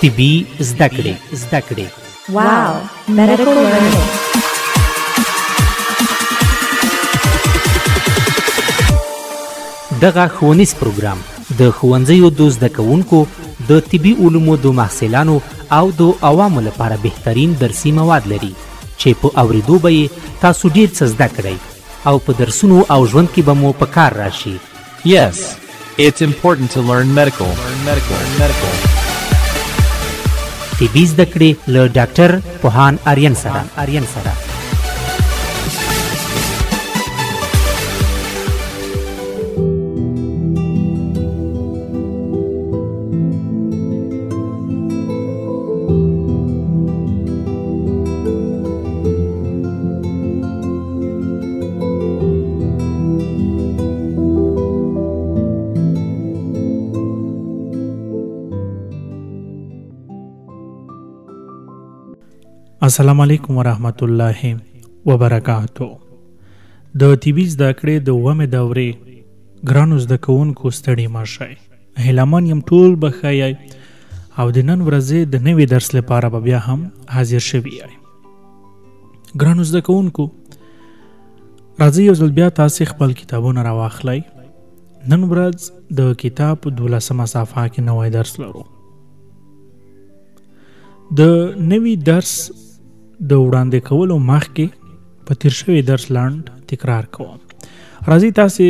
طبي زده کړې. Wow, medical learning. دغه ښوونیز پروګرام د ښوونځیو د زده کوونکو د طبي علومو د محصلانو او د عوامو لپاره بهترین درسي مواد لري چې په اوریدو به یې تاسو ډیر څه زده کړئ او په درسونو او ژوند کې به مو په کار راشي. Yes, it's important to learn medical. طبي زده کړې له ډاکټر پوهان آریان سره. السلام علیکم ورحمت الله وبرکاتو. د طبي زده کړې د اومې دورې ګرانو زده کوونکو ستړي مه شئ. هیلهمن یم ټول به ښه یئ او د نن ورځې د نوي درس لپاره به بیا هم حاضر شوي یئ. ګرانو زده کوونکو، راځئ یو ځل بیا تاسې خپل کتابونه راواخلئ. نن ورځ د کتاب 12مه صفحه کې نوی درس لرو. د نوي درس د وړاندې کولو مخکې په تیر شوي درس لاند تکرار کوم. راځئ تاسې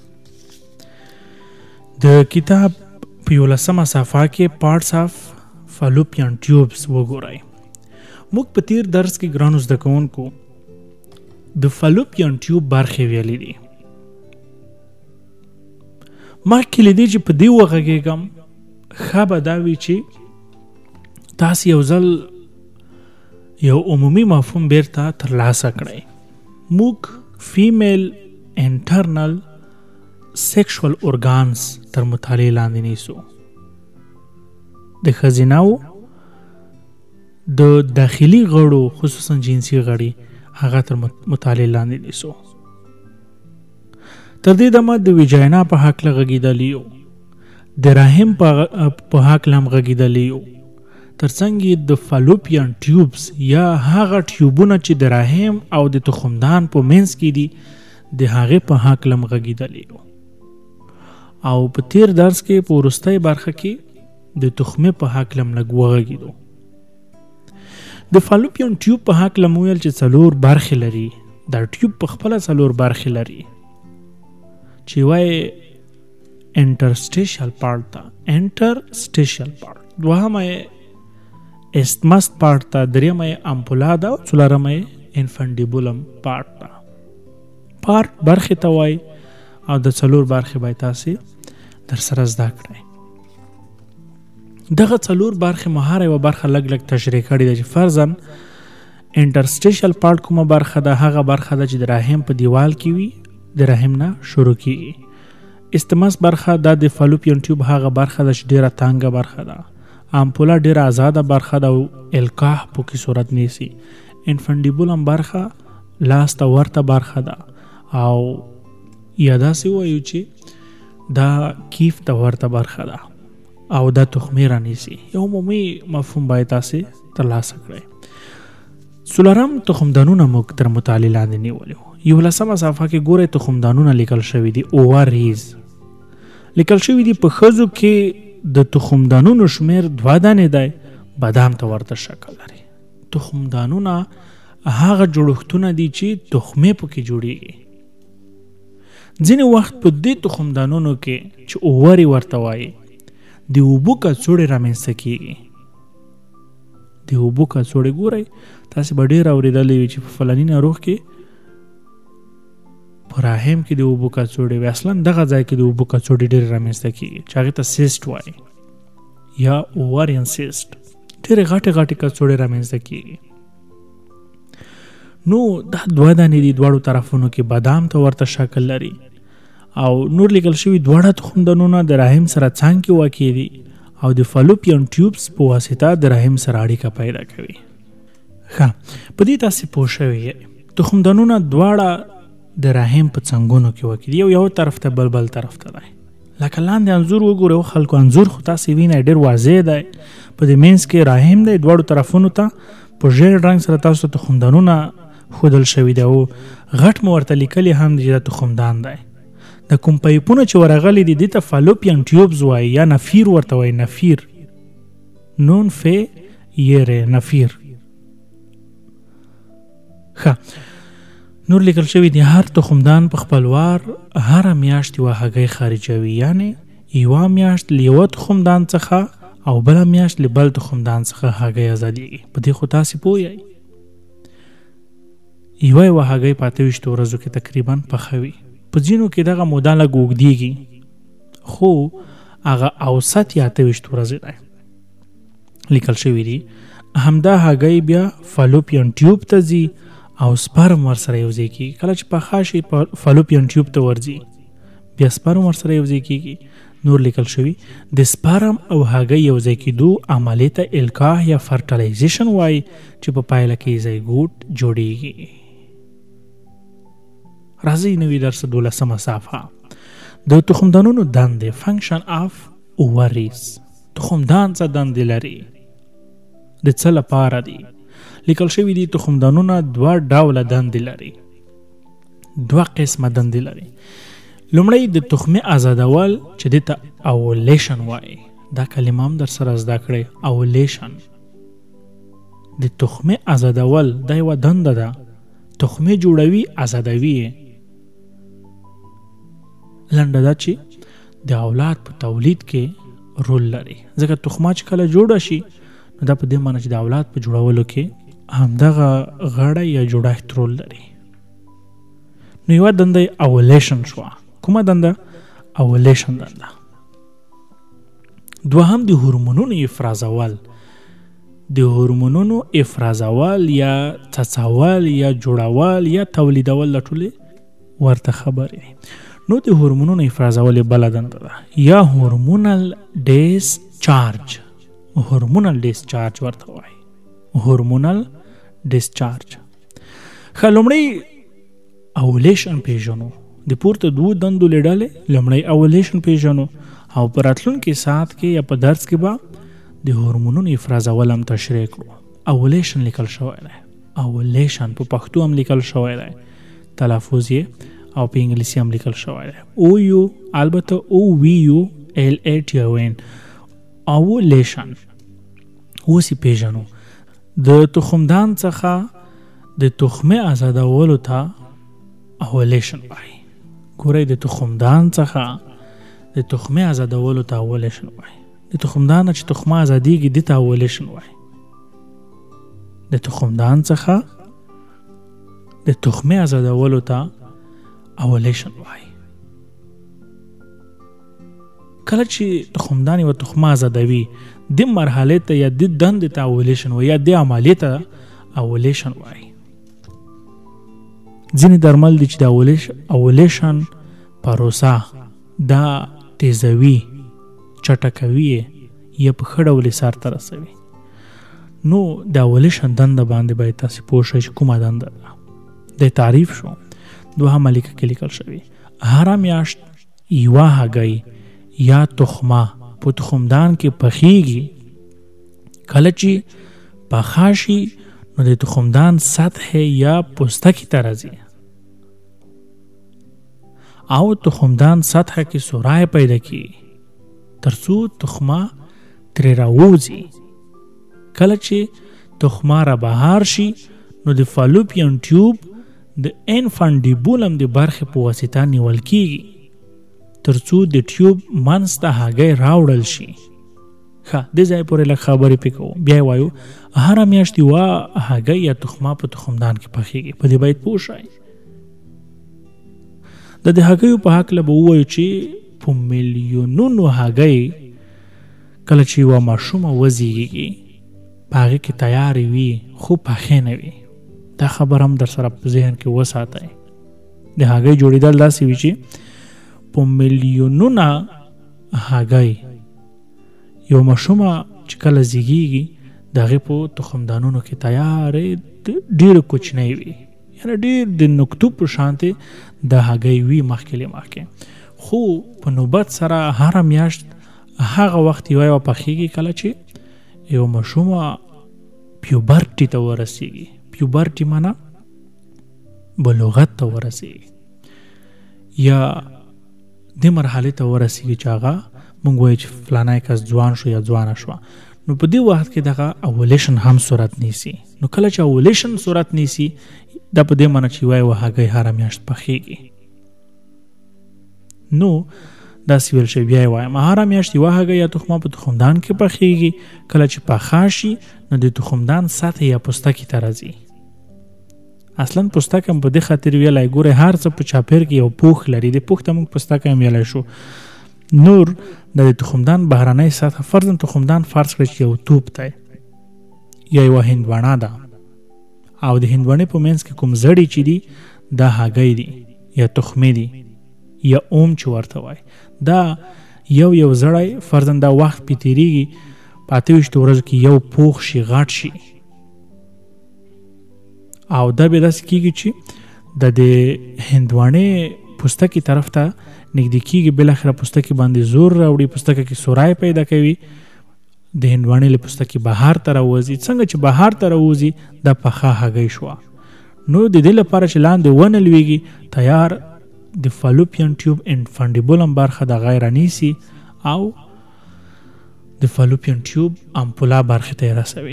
د کتاب په 11مه صفحه کې پارټس آف فالوپین ټیوبس وګورئ. موږ په تیر درس کې ګرانو زده کوونکو د فالوپین ټیوب برخې ویلې دي. مخکې له دې چې په دې وغږېږم، ښه به دا وي چې تاسې یو ځل یو عمومي مفهوم بیرته ترلاسه کړئ. موږ فیمیل انټرنل سیکشوال ارګانز تر مطالعې لاندې نیسو. د ښځیناو د داخلي غړو خصوصا جنسي غړي هغه تر مطالعې لاندې نیسو. تر دې دمه د ویجاینا په هکله غږېدلی یو، د رحم په هکله هم غږېدلی یو، ترڅنګ د فالوپین ټیوبس یا هغه ټیوبونه چې د رحم او د تخمدان په منځ کې دي د هغې په هکله هم غږېدلی یو. او په تیر درس کې په وروستۍ برخه کې د تخمې په هکله هم لږ وغږېدو. د فالوپین ټیوب په هکله مو ویل چې 4 برخې لري. دا ټیوب په خپله 4 برخې لري چې وایي انټرسټیشل پارټ ته، انټرسټیشل پارټ، دوهمه استمس پارټ ته، دریمه امپولا ده او څلورمه انفنډیبولم پارټ ته. پارټ برخې ته وایي او د 4 برخې باید تاسې در سره زده کړئ. دغه 4 برخې مو هره یوه برخه لږ لږ تشریح کړې ده چې فرضاً انټرسټیشل پارټ کومه برخه ده؟ هغه برخه ده چې د رحم په دیوال کې وي، د رحم نه شروع کیږي. استمس برخه دا د فالوپین ټیوب هغه برخه ده چې ډیره تانګه برخه ده. امپولا ډیره آزاده برخه ده او القاح په کې صورت نیسي. انفنډیبولم برخه لاس ته ورته برخه ده او یا داسې وایو چې دا کیف ته ورته برخه ده او دا تخمې رانیسي. یو عمومي مفهوم باید تاسې ترلاسه کړئ. 4 تخمدانونه موږ تر مطالعې لاندې نیولي. 11مه صفحه کې ګورئ تخمدانونه لیکل شوي دي. اوواریز لیکل شوي دي. په ښځو کې د تخمدانونو شمیر 2 دانې دی. بادام ته ورته شکل لري. تخمدانونه هغه جوړښتونه دي چې تخمې پکې جوړیږي. ځینې وخت په دې تخمدانونو کې چې اووري ورته وایي د اوبو کڅوړې رامنځته کیږي. د اوبو کڅوړې ګورئ تاسې به ډېر اورېدلی وي چې په فلاني ناروغ کې په رحم کې د اوبو کڅوړې وي. اصلا دغه ځای کې د اوبو کڅوړې ډېرې رامنځته کیږي چې هغې ته سیسټ وایي یا اووارین سیسټ. ډېرې غټې غټې کڅوړې رامنځته کیږي. نو دا 2 دانې دي. دواړو طرفونو کې بادام ته ورته شکل لري او نور لیکل شوي 2 تخمدانونه د رحم سره څنګ کې واقع دي او د فالوپین ټیوبس په واسطه د رحم سره اړیکه پیدا کوي. ښه، په دې تاسې پوه شوي یئ. تخمدانونه دواړه د رحم په څنګونو کې واقع دي. یو طرف ته بل طرف ته دی. لکه لاندې انځور وګورئ خلکو انځور خو تاسې وینئ ډېر واضح دی په دې مینځ کې رحم دی دواړو طرفونو ته په ژیړ رنګ سره تاسو ته تخمدانونه ښودل شوي دی او غټ مو ورته لیکلي هم دي چې دا تخمدان دی د کوم پایپونه چې ورغلي دي دې ته فالوپین ټیوبز وایي یا نفیر ورته وایي نفیر نون فی یره نفیر ښه نور لیکل شوي دي هر تخمدان په خپلوار هره میاشت یوه هګۍ خارجوي یعنی یوه میاشت له یوه تخمدان څخه او بله میاشت له بل تخمدان څخه هګۍ ازادېږي په دې خو تاسې پوه یئ یوه هګۍ په 28 ورځو کې تقریبا پخوي په ځینو کې دغه موده لږ اوږدېږي خو هغه اوسط یې 28 ورځې دی لیکل شوي دي همدا هګۍ بیا فالوپین ټیوب ته ځي او سپرم ورسره یوځای کېږي کله چې پخه شي فالوپین ټیوب ته ورځي بیا سپرم ورسره یوځای کېږي نور لیکل شوي د سپرم او هګۍ یوځای کېدو عملیې ته القاح یا فرټیلایزیشن وایي چې په پایله کې زیګوټ جوړیږي راځئ نوي درس 12مه صفحه د تخمدانونو دندې فنکشن اف اووریز تخمدان څه دندې لري د څه لپاره دي لیکل شوي دي تخمدانونه دوه ډوله دندې لري دوه قسمه دندې لري لومړی د تخمې ازادول چې دې ته اوولیشن وایي دا کلمه هم در سره زده کړئ اوولیشن د تخمې ازادول دا یوه دنده ده تخمې جوړوي ازادوي لنډه دا چې د اولاد په تولید کې رول لري ځکه تخمه چې کله جوړه شي نو دا په دې معنی چې د اولاد په جوړولو کې همدغه غړی یا جوړښت رول لري نو یوه دنده اوولیشن شوه کومه دنده اوولیشن دنده دوهم د هورمونونو افرازول د هورمونونو افرازول یا څڅول یا جوړول یا تولیدول د ټولې ورته خبرې نو د هورمونونو افرازول بله دنده ده یا هورمونل ډیسچارج هورمونل ډیسچارج ورته وایي هورمونل ډیسچارج ښه لومړی اوولیشن پیژنو د پورته دوه دندو له ډلې لومړی اوولیشن پیژنو او په راتلونکي ساعت کې یا په درس کې به د هورمونونو افرازول هم تشریح کړو اوولیشن لیکل شوی دی اوولیشن په پښتو هم لیکل شوی دی تلفظ یې او په انګلیسي هم لیکل شوی دی او یو البته او وی یو ال ا ټی او ان اوولیشن اوس یې پیژنو د تخمدان څخه د تخمې ازادولو ته اوولیشن وایي ګورئ د تخمدان څخه د تخمې ازادولو ته اوولیشن وایي د تخمدان چې تخمه ازادېږي دې ته اوولیشن وایي د تخمدان څخه د تخمې ازادولو ته اوولیشن وایي کله چې تخمدان یوه تخمه ازادوي دې مرحلې ته یا دې دندې ته اوولیشن وایي یا دې عملیې ته اوولیشن وایي ځینې درمل دي چې د اوولیشن پروسه دا تیزوي چټکوي یا په ښه ډول یې سرته رسوي نو د اوولیشن دنده باندې باید تاسې پوه شئ چې کومه دنده ده د تعریف شو دوهمه لیکه کې لیکل شوي هره میاشت یوه هګۍ یا تخمه په تخمدان کې پخیږي کله چې پخه شي نو د تخمدان سطح یا پوستکی ته راځي او تخمدان سطح کې سورای پیدا کیږي ترڅو تخمه ترې راوځي کله چې تخمه را بهر شي نو د فالوپین ټیوب د انفانډیبولم د برخې په واسطه نیول کیږي ترڅو د ټیوب منځ ته هګۍ راوړل شي ښه دې ځای پورې لږ خبرې پې کوو بیا یې وایو هره میاشت یوه هګۍ یا تخمه په تخمدان کې پخیږي په دې باید پوه شئ د دې هګیو په هکله به ووایو چې په میلیونونو هګۍ کله چې یوه ماشومه وزیږي په هغې کې تیارې وي خو پخې نه وي دا خبر هم در سره په ذهن کې وساتئ د هګۍ جوړېدل داسې وي چې په میلیونونه هګۍ یو ماشومه چې کله زیږیږي د هغې په تخمدانونو کې تیارې ډېرې کوچنۍ وي یعنې ډېر د نقطو په شانتې د هګۍ وي مخکې له مخکې خو په نوبت سره هر میاشت هغه وخت یو پخېږي کله چې یو ماشومه پیوبرټي ته ورسیږي. پیوبرټي معنا بلوغت ته ورسیږي یا د مرحله ته ورسیږي چې هغه مونږ وایو چې فلانه کس ځوان شو یا ځوانه شوه. نو په دې وخت کې دغه اوولیشن هم صورت نیسي. نو کله چې اوولیشن صورت نیسي دا په دې معنی چې وایي هغه هر میاشت پخېږي. نو دا سویل شي بیا وایم هر میاشت یو هغه یا تخمه په تخمدان کې پخېږي. کله چې پخا شي نو د تخمدان سطح یا پوستکی ته راځي. اصلا پوستکی هم په دې خاطر ویلای ګوره هر څه په چاپیر کې یو پوښ لري. د پوښ ته موږ پوستکی هم ویلای شو. نور د تخمدان بهرنۍ سطح فرضاً تخمدان فرض کړئ چې یو توپ دی یا یو هندوانه ده او د هندوانې په منځ کې کوم زړی چې دي دا هګۍ دي یا تخمې دي یا اوم چې ورته وای. دا یو زړی فرضاً دا وخت پې تیریږي په 28 ورځو کې یو پوښ شي غټ شي او دا به داسې کېږي چې د هندوانې پوستکی طرف ته نږدې کېږي. بالاخره پوستکی باندې زور راوړي. پوستکی کې سورای پیدا کوي. د هندوانې له پوستکی بهر ته راوځي. څنګه چې بهر ته راوځي دا پخه هګۍ شوه. نو د دې لپاره چې لاندې ونه لویږي تیار د فالوپین ټیوب انفانډیبولم برخه د غیر نیسي او د فالوپین ټیوب امپولا برخه ته رسوي.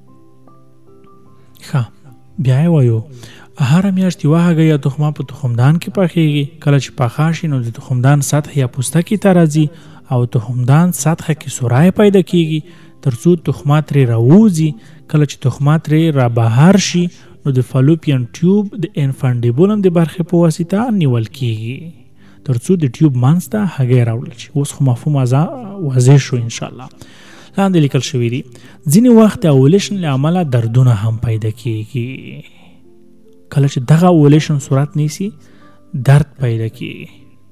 ښه بیا یې وایو هر میاشت یو هګۍ یا تخمه په تخمدان کې پخېږي. کله چې پخا شي نو د تخمدان سطح یا پوستکی ته راځي او تخمدان سطح کې سورای پیدا کېږي تر څو تخمه ترې راوځي. کله چې تخمه ترې را بهر شي نو د فالوپین ټیوب د انفانډیبولم د برخې په واسطه نیول کېږي تر څو د ټیوب منځ ته هګۍ راوړل شي. اوس خو مفهوم واضح شو ان شاء الله. لاندې لیکل شوي دي ځینې وخت د اوولیشن له امله دردونه هم پیدا کېږي. کله چې دغه اوولیشن صورت نیسي درد پیدا کېږي.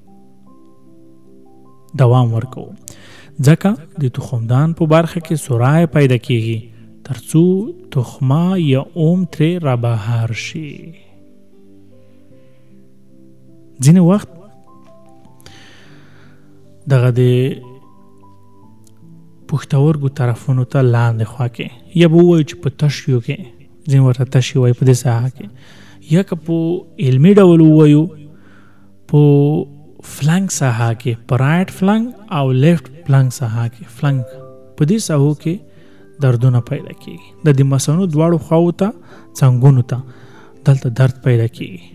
دوام ورکو ځکه د تخمدان په برخه کې سورای پیدا کېږي تر څو تخمه یا اوم ترې را بهر شي. ځینې وخت دغه د پښتورګو طرفونو ته لاندې خوا کې یا به ووایو چې په تشیو کې ځینې ورته تشی وایي په دې ساحه کې یا که په علمي ډول ووایو په فلنګ ساحه کې په رایټ فلنګ او لیفت فلنګ ساحه کې فلنګ په دې ساحو کې دردونه پیدا کېږي. د دې مثانو دواړو خواو ته څنګونو ته دلته درد پیدا کېږي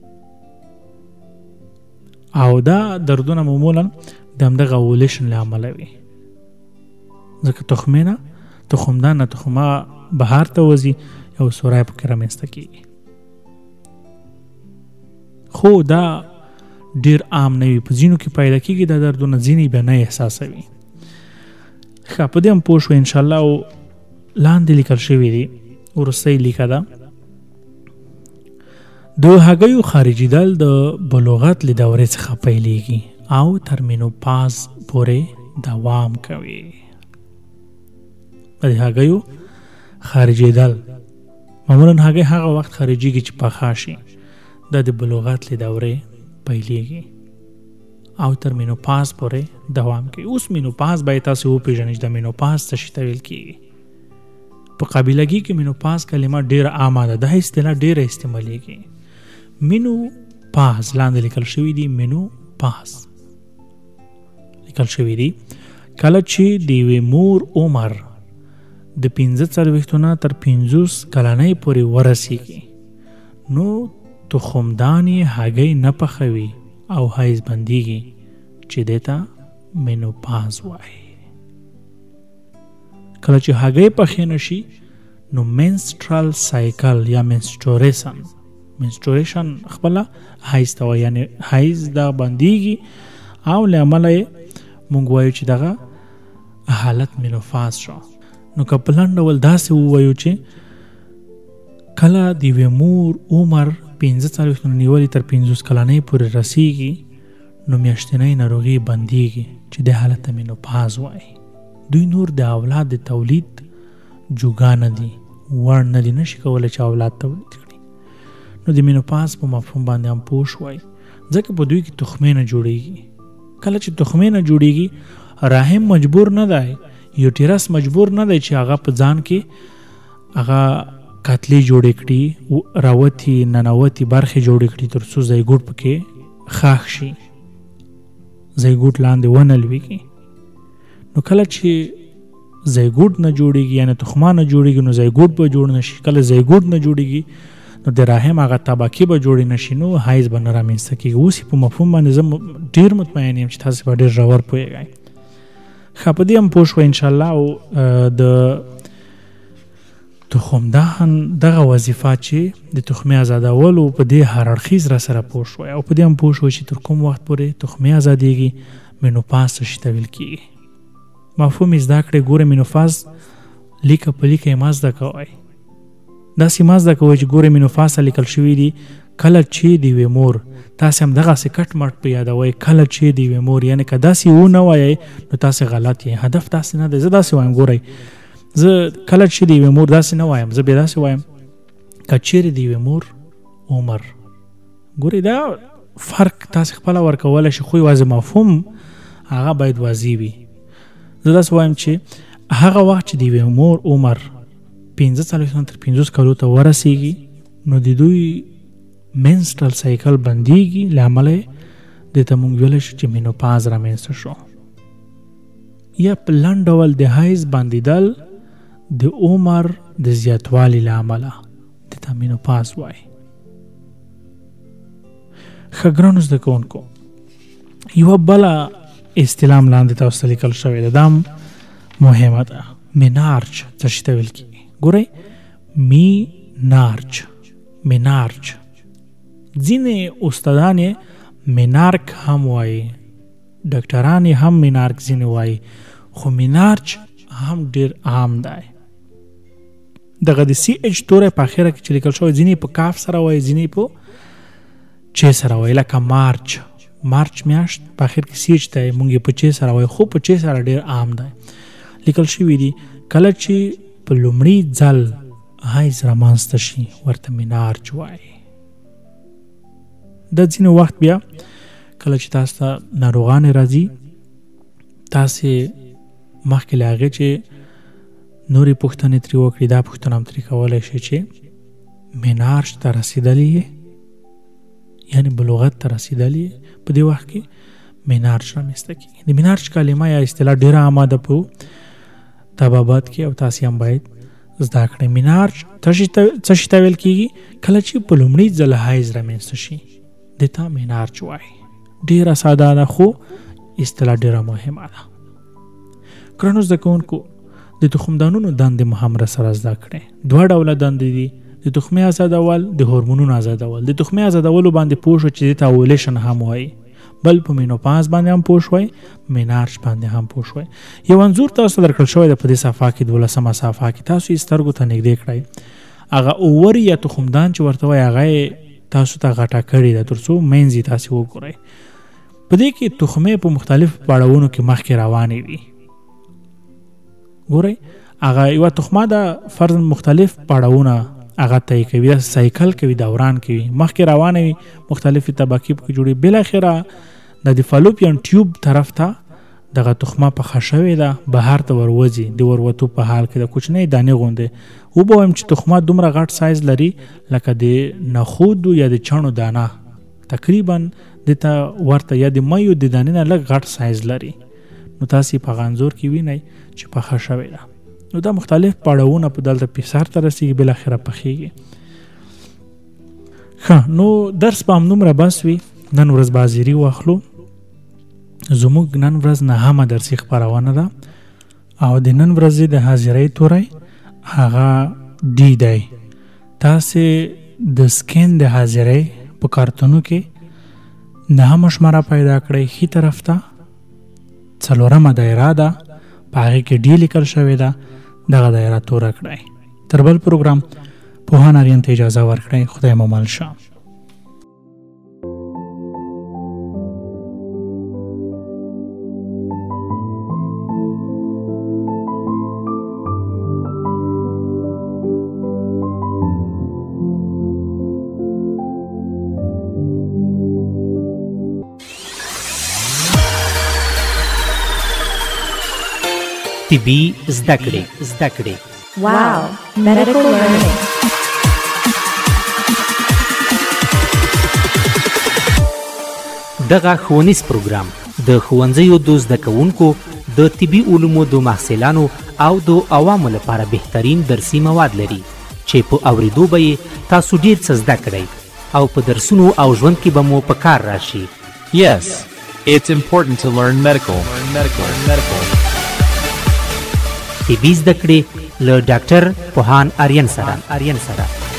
او دا دردونه معمولا د همدغه اوولیشن له امله وي. ځکه تخمدان نه تخمه بهر ته وځي یو سورای پکې رامنځته کېږي. خو دا ډیر عام نه وي. په ځینو کې پیدا کېږي دا دردونه ځینې به نه احساسوي. ښه په دې هم پوه شو انشاءالله. او لاندې لیکل شوي دي وروستۍ لیکه ده د هګیو خارجېدل د بلوغت له دورې څخه پیلېږي او تر مینوپاز پورې دوام کوي. د هګیو خارجېدل معمولا هګۍ هغه وخت خارجېږي چې پخه شي. دا د بلوغت له دورې پیلېږي او تر مینوپاز پورې دوام کوي. اوس مینوپاز باید تاسو وپېژنئ چې د مینوپاز څه شي ته ویل کېږي. په قابلګي کې مینوپاز کلمه ډېره عامه ده. دا اصطلاح ډېره استعمالیږي. مینوپاز لاندې لیکل شوي دي. مینوپاز لیکل شوي دي کله چې د یوې مور عمر د 45 نه تر 50 کلنۍ پورې ورسیږي نو تخمدان یې هګۍ نه پخوي او حیض بندیږي چې دیتا مینوپاز وایي. کله چې هګۍ پخې نشي نو منسترال سایکل یا منستوریشن خپله حیض ته وایي. یعنې حیض دا بندیږي او له امله یې موږ وایو چې دغه حالت مینوپاز شو. نو که په لنډ ډول داسې ووایو چې کله د یوې مور عمر 45 نه نیولې تر 50 کلنۍ پورې رسیږي نو میاشتنۍ ناروغي بندیږي چې د حالت مینوپاز وایي. دوی نور د اولاد د تولید جوګا نه دي، وړ نه دي، نشي کولی چې اولاد تولید کړي. نو د مینوپاز په مفهوم باندې هم پوه شوئ ځکه په دوی کې تخمې نه جوړیږي. کله چې تخمه نه جوړیږي رحم مجبور نه دی، یوټیرس مجبور نه دی چې هغه په ځان کې هغه کتلی جوړ کړي، راوتی ننوتی برخه جوړ کړي تر څو زیګوټ پکې خاخ شي، زیګوټ لاندې ونلويږي. نو کله چې زیګوټ نه جوړیږي یعنی تخمه نه جوړیږي نو زیګوټ به جوړ نشي. کله زیګوټ نه جوړیږي نو د رحم هغه طبقه به جوړ نشي، نو حیض به نه رامنځته کیږي. اوس په مفهوم باندې زه ډیر مطمئن یم چې تاسو به ډیر ژور پوهیږئ. ښه په دې هم پوه شوئ انشاءالله. او د تخمدان دغه وظیفه چې د تخمې آزادولو په دې هر اړخیز را سره پوه شوئ، او په دې هم پوه شوئ چې تر کوم وخت پورې تخمې ازادیږي، مینوپاز څه شي ته ویل کیږي. مفهوم یې زده کړئ. ګوره مینوپاز لیکه په لیکه یې مه زده کوئ، داسې مه زده کوئ چې ګوره مینوپاز لیکل شوي دي کله چې د یوې مور، تاسې هم دغسې کټ مټ په یادوئ کله چې د یوې مور، یعنی که داسې ونه وایئ نو تاسې غلط یې. هدف داسې نه دی. زه داسې وایم، ګورئ زه کله چې د یوې مور داسې نه وایم، زه بیا داسې وایم که چیرې د یوې مور عمر. ګورئ دا فرق تاسې خپله ورکولی شئ، خو یوازې مفهوم هغه باید واضح وي. زه داسې وایم چې هغه وخت چې د یوې مور عمر 45 تر 50 کالو ته ورسیږي نو د دوی منسترل سایکل بندیږي، له امله دې ته موږ ویلی شو چې مینوپاز رامنځته شو. یا په لنډ ډول د حیض بندېدل د عمر د زیاتوالي له امله دې ته مینوپاز وایي. ښه ګرانو زده کوونکو، یوه بله اصطلاح لاندې تاسو ته لیکل شوې ده، دا مهمه ده. مینارچ څه شي ته ویل کېږي؟ ګورئ مینارچ ځینې استادان یې مینارک هم وایي، ډاکټران یې هم مینارک ځینې وایي، خو مینارچ هم ډیر عام دی. دغه د سی ایچ توری په اخره کې چې لیکل شوی ځینې په کاف سره وایي، ځینې په چې سره وایي، لکه مارچ میاشت په اخر کې سی ایچ دی، موږ یې په چې سره وایي، خو په چې سره ډیر عام دی. لیکل شوي دي کله چې په لومړي ځل حیض رامنځته شي ورته مینارچ وایي. د ځینې وخت بیا کله چې تاسو ته ناروغانې راځي، تاسې مخکې له هغې چې نورې پوښتنې ترې وکړي، دا پوښتنه هم ترې کولی شئ چې مینارچ ته رسېدلې یې، یعنې بلوغت ته رسېدلې یې. په دې وخت کې مینارچ رامنځته کېږي. د مینارچ کلمه یا اصطلاح ډېره عامه ده په طبابت کې، او تاسې هم باید زده کړئ. مینارچ څه شي ته ویل کېږي؟ کله چې په لومړي ځل حیض رامنځته شي دې ته مینارچ وایي. ډېره ساده ده خو اصطلاح ډېره مهمه ده. ګرانو زده کوونکو، د تخمدانونو دندې مو هم راسره زده کړئ. دوه ډوله دندې دي، د تخمې آزادول، د هورمونونو آزادول. د تخمې آزادولو باندې پوه شو چې دې ته اوولیشن هم وایي، بل په مینوپاز باندې هم پوه شوئ، مینارچ باندې هم پوه شوئ. یو انځور تاسو ته درکړل شوی ده په دې صفحه کې، 12مه صفحه کې. تاسو یې سترګو ته نږدې کړئ. هغه اوور یا تخمدان چې ورته وایي هغه یې تاسو ته غټه کړې ده تر څو منځ یې تاسې وګورئ. په دې کې تخمې په مختلفو پړاوونو کې مخکې روانې وي. ګورئ هغه یوه تخمه ده، فرض مختلف پړاوونه هغه طی کوي، سایکل کوي، دوران کوي، مخکې روانه وي، مختلفې طبقې پکې جوړي. بالاخره د فالوپین ټیوب طرف ته دغه تخمه پخه شوې ده، بهر ته وروځي، د وروتو په حال کې د کوچنۍ دانې غوندې. وبوایم چې تخمه دومره غټ سایز لري لکه د نخودو یا د چڼو دانه، تقریبا دته ورته، یا د میو د دانې نه لږ غټ سایز لري. نو تاسې په غنځور کې وینئ چې پخه شوې ده. نو دا مختلف پړاوونه په دلته سر ته رسېږي، بالاخره پخېږي. ښه، نو درس به همدومره بس وي. نن ورځ به حاضري واخلو. زموږ نن ورځ 9مه درسي خپرونه ده، او د نن ورځې د حاضرۍ توری هغه ډي دی. تاسې د سکین د حاضرۍ په کارتونو کې 9مه شماره پیدا کړئ، ښي طرف ته 4مه دایره ده، په هغې کې ډي لیکل شوې ده، دغه دایره توره کړئ. تر بل پروګرام پوهان آریان ته اجازه ورکړئ. خدای مو مل شه. طبي زده کړې. Wow, medical learning. دغه ښوونیز پروګرام د ښوونځیو د زده کوونکو د طبي علومو د محصلانو او د عوامو لپاره بهترین درسي مواد لري چې په اوریدو به یې تاسو ډیر څه زده کړئ او په درسونو او ژوند کې به مو په کار راشي. Yes, it's important to learn medical. طبي زده کړې له ډاکټر پوهان آریان سره